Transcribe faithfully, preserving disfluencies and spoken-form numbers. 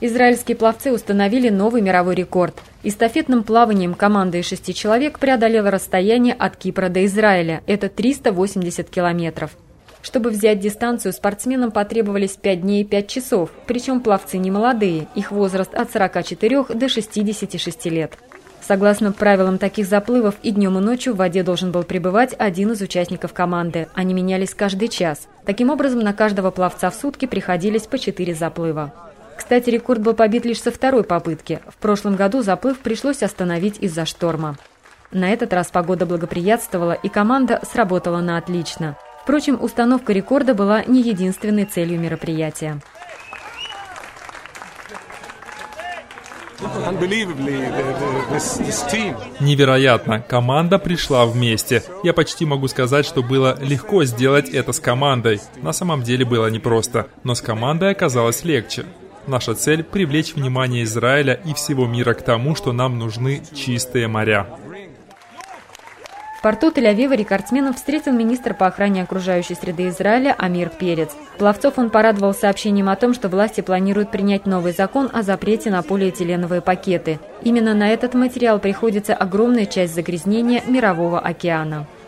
Израильские пловцы установили новый мировой рекорд. Эстафетным плаванием команда из шести человек преодолела расстояние от Кипра до Израиля. Это триста восемьдесят километров. Чтобы взять дистанцию, спортсменам потребовались пять дней и пять часов. Причем пловцы не молодые, их возраст от сорока четырёх до шестидесяти шести лет. Согласно правилам таких заплывов, и днем, и ночью в воде должен был пребывать один из участников команды. Они менялись каждый час. Таким образом, на каждого пловца в сутки приходились по четыре заплыва. Кстати, рекорд был побит лишь со второй попытки. В прошлом году заплыв пришлось остановить из-за шторма. На этот раз погода благоприятствовала, и команда сработала на отлично. Впрочем, установка рекорда была не единственной целью мероприятия. Невероятно! Команда пришла вместе. Я почти могу сказать, что было легко сделать это с командой. На самом деле было непросто, но с командой оказалось легче. Наша цель – привлечь внимание Израиля и всего мира к тому, что нам нужны чистые моря. В порту Тель-Авива рекордсменов встретил министр по охране окружающей среды Израиля Амир Перец. Пловцов он порадовал сообщением о том, что власти планируют принять новый закон о запрете на полиэтиленовые пакеты. Именно на этот материал приходится огромная часть загрязнения Мирового океана.